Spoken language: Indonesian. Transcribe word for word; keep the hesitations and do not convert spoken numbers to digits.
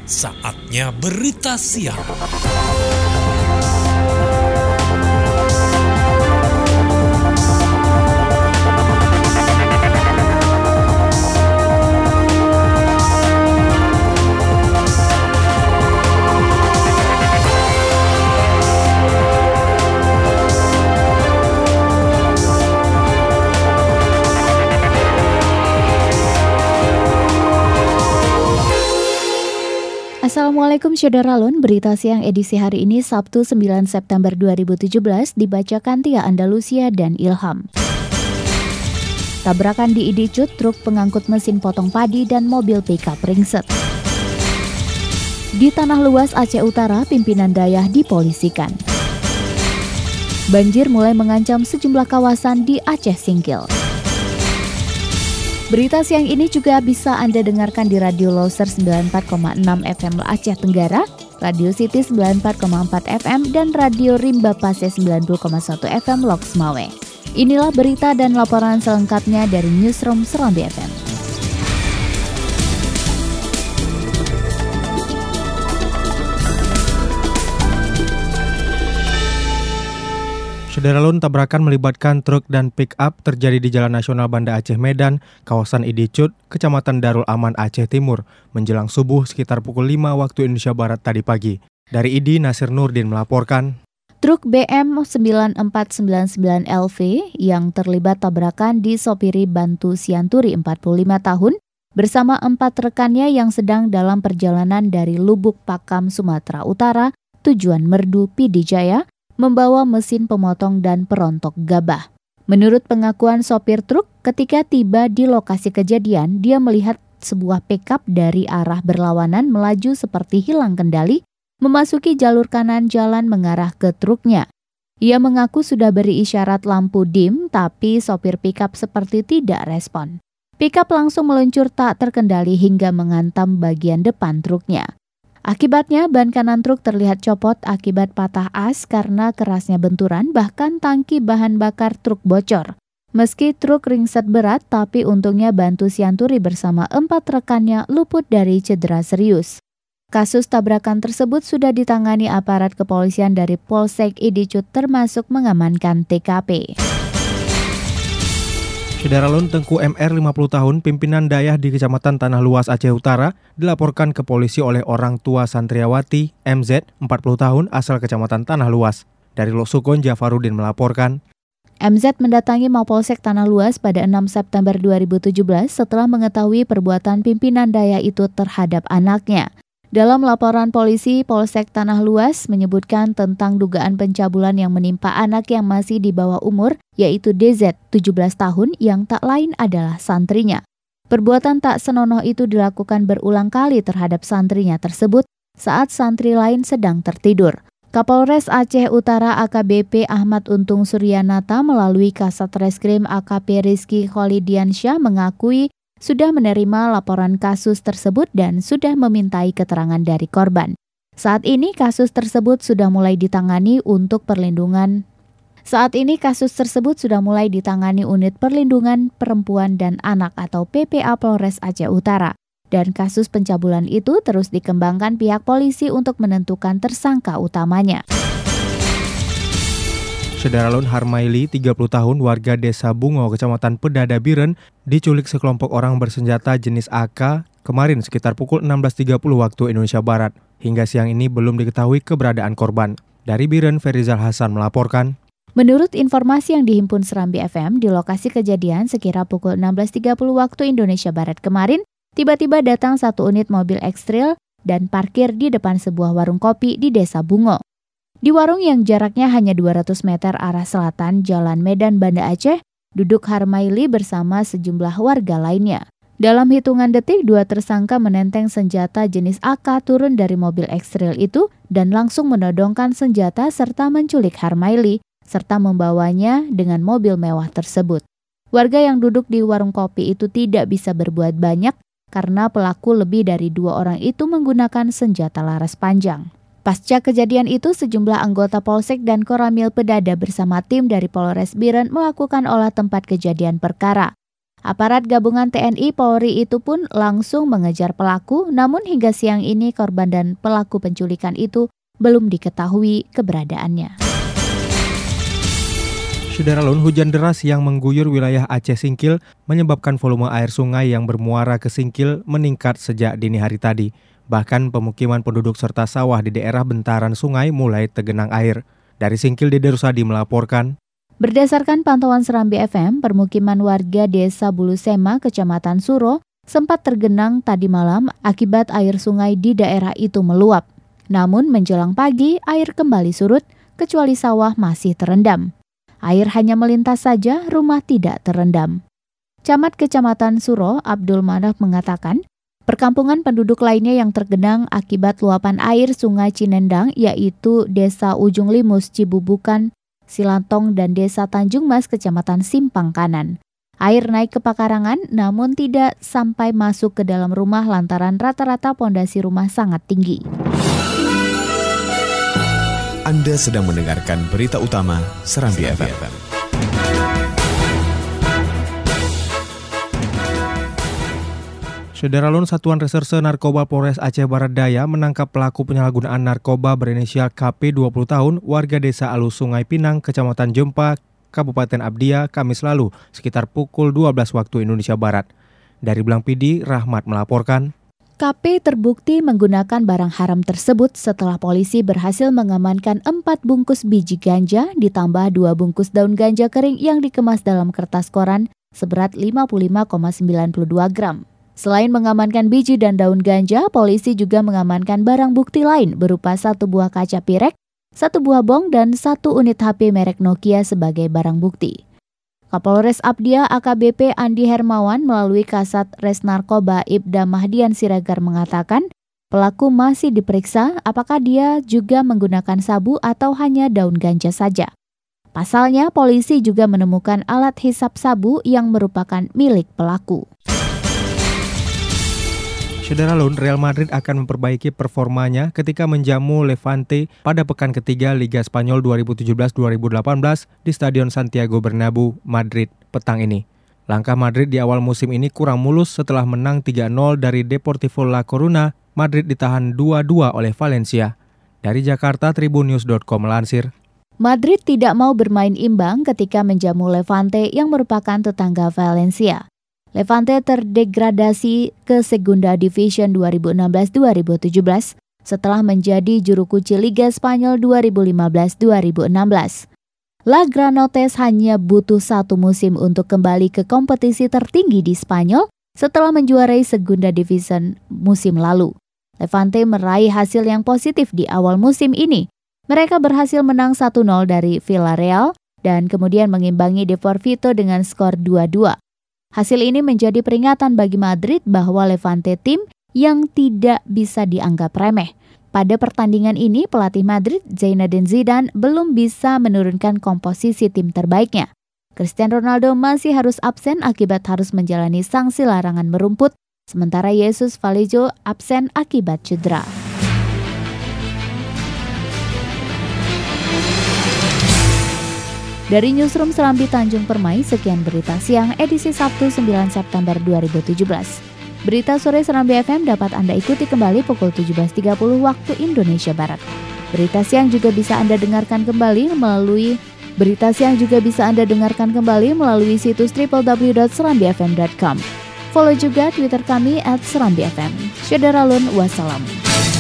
Saatnya berita siang. Assalamualaikum Syederalun, berita siang edisi hari ini Sabtu sembilan September dua ribu tujuh belas dibacakan Tia Andalusia dan Ilham. Tabrakan di Idicut, truk pengangkut mesin potong padi dan mobil pickup ringsek. Di Tanah Luas Aceh Utara, pimpinan Dayah dipolisikan. Banjir mulai mengancam sejumlah kawasan di Aceh Singkil. Berita siang ini juga bisa Anda dengarkan di Radio Loser sembilan puluh empat koma enam F M Aceh Tenggara, Radio City sembilan puluh empat koma empat F M, dan Radio Rimba Pase sembilan puluh koma satu F M Loks Mawe. Inilah berita dan laporan selengkapnya dari Newsroom Serambi F M. Syederalun, tabrakan melibatkan truk dan pick-up terjadi di Jalan Nasional Banda Aceh Medan, kawasan Idicut, Kecamatan Darul Aman, Aceh Timur, menjelang subuh sekitar pukul lima waktu Indonesia Barat tadi pagi. Dari I D I, Nasir Nurdin melaporkan. Truk B M sembilan empat sembilan sembilan L V yang terlibat tabrakan disopiri Bantu Sianturi empat puluh lima tahun bersama empat rekannya yang sedang dalam perjalanan dari Lubuk Pakam, Sumatera Utara, tujuan Merdu, Pidijaya, membawa mesin pemotong dan perontok gabah. Menurut pengakuan sopir truk, ketika tiba di lokasi kejadian, dia melihat sebuah pickup dari arah berlawanan melaju seperti hilang kendali, memasuki jalur kanan jalan mengarah ke truknya. Ia mengaku sudah beri isyarat lampu dim, tapi sopir pickup seperti tidak respon. Pickup langsung meluncur tak terkendali hingga menghantam bagian depan truknya. Akibatnya, ban kanan truk terlihat copot akibat patah as karena kerasnya benturan, bahkan tangki bahan bakar truk bocor. Meski truk ringsek berat, tapi untungnya Bantu Sianturi bersama empat rekannya luput dari cedera serius. Kasus tabrakan tersebut sudah ditangani aparat kepolisian dari Polsek Idicut termasuk mengamankan T K P. Syederalun, Tengku M R lima puluh tahun, pimpinan Dayah di Kecamatan Tanah Luas Aceh Utara, dilaporkan ke polisi oleh orang tua santriawati M Z empat puluh tahun asal Kecamatan Tanah Luas. Dari Losukon, Jafarudin melaporkan. M Z mendatangi Mapolsek Tanah Luas pada enam September dua ribu tujuh belas setelah mengetahui perbuatan pimpinan Dayah itu terhadap anaknya. Dalam laporan polisi, Polsek Tanah Luas menyebutkan tentang dugaan pencabulan yang menimpa anak yang masih di bawah umur, yaitu D Z, tujuh belas tahun, yang tak lain adalah santrinya. Perbuatan tak senonoh itu dilakukan berulang kali terhadap santrinya tersebut saat santri lain sedang tertidur. Kapolres Aceh Utara A K B P Ahmad Untung Suryanata melalui Kasat Reskrim A K P Rizky Kholidiansyah mengakui sudah menerima laporan kasus tersebut dan sudah memintai keterangan dari korban. Saat ini kasus tersebut sudah mulai ditangani untuk perlindungan. Saat ini kasus tersebut sudah mulai ditangani Unit Perlindungan Perempuan dan Anak atau P P A Polres Aceh Utara. Dan kasus pencabulan itu terus dikembangkan pihak polisi untuk menentukan tersangka utamanya. Syederalun, Harmaili, tiga puluh tahun, warga Desa Bungo, Kecamatan Pedada Biren, diculik sekelompok orang bersenjata jenis A K kemarin sekitar pukul enam belas tiga puluh waktu Indonesia Barat. Hingga siang ini belum diketahui keberadaan korban. Dari Biren, Ferizal Hasan melaporkan. Menurut informasi yang dihimpun Serambi F M, di lokasi kejadian sekira pukul enam belas tiga puluh waktu Indonesia Barat kemarin, tiba-tiba datang satu unit mobil ekstril dan parkir di depan sebuah warung kopi di Desa Bungo. Di warung yang jaraknya hanya dua ratus meter arah selatan Jalan Medan Banda Aceh, duduk Harmaili bersama sejumlah warga lainnya. Dalam hitungan detik, dua tersangka menenteng senjata jenis A K turun dari mobil ekstril itu dan langsung menodongkan senjata serta menculik Harmaili, serta membawanya dengan mobil mewah tersebut. Warga yang duduk di warung kopi itu tidak bisa berbuat banyak karena pelaku lebih dari dua orang itu menggunakan senjata laras panjang. Pasca kejadian itu, sejumlah anggota Polsek dan Koramil Pedada bersama tim dari Polres Biren melakukan olah tempat kejadian perkara. Aparat gabungan T N I Polri itu pun langsung mengejar pelaku, namun hingga siang ini korban dan pelaku penculikan itu belum diketahui keberadaannya. Saudara-lun, hujan deras yang mengguyur wilayah Aceh Singkil menyebabkan volume air sungai yang bermuara ke Singkil meningkat sejak dini hari tadi. Bahkan pemukiman penduduk serta sawah di daerah bentaran sungai mulai tergenang air. Dari Singkil, Dede Rusadi melaporkan. Berdasarkan pantauan Serambi F M, permukiman warga Desa Bulusema, Kecamatan Suro, sempat tergenang tadi malam akibat air sungai di daerah itu meluap. Namun menjelang pagi, air kembali surut, kecuali sawah masih terendam. Air hanya melintas saja, rumah tidak terendam. Camat Kecamatan Suro, Abdul Manaf mengatakan, perkampungan penduduk lainnya yang tergenang akibat luapan air sungai Cinendang, yaitu Desa Ujung Limus, Cibubukan, Silantong, dan Desa Tanjung Mas, Kecamatan Simpang Kanan. Air naik ke pakarangan namun tidak sampai masuk ke dalam rumah lantaran rata-rata pondasi rumah sangat tinggi. Anda sedang mendengarkan berita utama Serambi F M. Saudara-lun, Satuan Reserse Narkoba Polres Aceh Barat Daya menangkap pelaku penyalahgunaan narkoba berinisial K P dua puluh tahun, warga Desa Alus Sungai Pinang, Kecamatan Jempa, Kabupaten Abdia, Kamis lalu, sekitar pukul dua belas waktu Indonesia Barat. Dari Blang P D, Rahmat melaporkan. K P terbukti menggunakan barang haram tersebut setelah polisi berhasil mengamankan empat bungkus biji ganja ditambah dua bungkus daun ganja kering yang dikemas dalam kertas koran seberat lima puluh lima koma sembilan dua gram. Selain mengamankan biji dan daun ganja, polisi juga mengamankan barang bukti lain berupa satu buah kaca pirek, satu buah bong, dan satu unit H P merek Nokia sebagai barang bukti. Kapolres Abdia A K B P Andi Hermawan melalui Kasat Res Narkoba Ibda Mahdian Siregar mengatakan, pelaku masih diperiksa apakah dia juga menggunakan sabu atau hanya daun ganja saja. Pasalnya, polisi juga menemukan alat hisap sabu yang merupakan milik pelaku. Saudara-lun, Real Madrid akan memperbaiki performanya ketika menjamu Levante pada pekan ketiga Liga Spanyol dua ribu tujuh belas dua ribu delapan belas di Stadion Santiago Bernabeu, Madrid, petang ini. Langkah Madrid di awal musim ini kurang mulus setelah menang tiga nol dari Deportivo La Coruña. Madrid ditahan dua dua oleh Valencia. Dari Jakarta, tribunnews dot com melansir. Madrid tidak mau bermain imbang ketika menjamu Levante yang merupakan tetangga Valencia. Levante terdegradasi ke Segunda Division dua ribu enam belas dua ribu tujuh belas setelah menjadi juru kunci Liga Spanyol dua ribu lima belas dua ribu enam belas. La Granotes hanya butuh satu musim untuk kembali ke kompetisi tertinggi di Spanyol setelah menjuarai Segunda Division musim lalu. Levante meraih hasil yang positif di awal musim ini. Mereka berhasil menang satu nol dari Villarreal dan kemudian mengimbangi Deportivo dengan skor dua dua. Hasil ini menjadi peringatan bagi Madrid bahwa Levante tim yang tidak bisa dianggap remeh. Pada pertandingan ini, pelatih Madrid, Zinedine Zidane, belum bisa menurunkan komposisi tim terbaiknya. Cristiano Ronaldo masih harus absen akibat harus menjalani sanksi larangan merumput, sementara Jesus Vallejo absen akibat cedera. Dari Newsroom Serambi Tanjung Permai, sekian berita siang edisi Sabtu sembilan September dua ribu tujuh belas. Berita sore Serambi F M dapat Anda ikuti kembali pukul tujuh belas tiga puluh waktu Indonesia Barat. Berita siang juga bisa Anda dengarkan kembali melalui Berita siang juga bisa Anda dengarkan kembali melalui situs w w w dot serambi f m dot com. Follow juga Twitter kami at serambi f m. Saudara Lun, wassalam.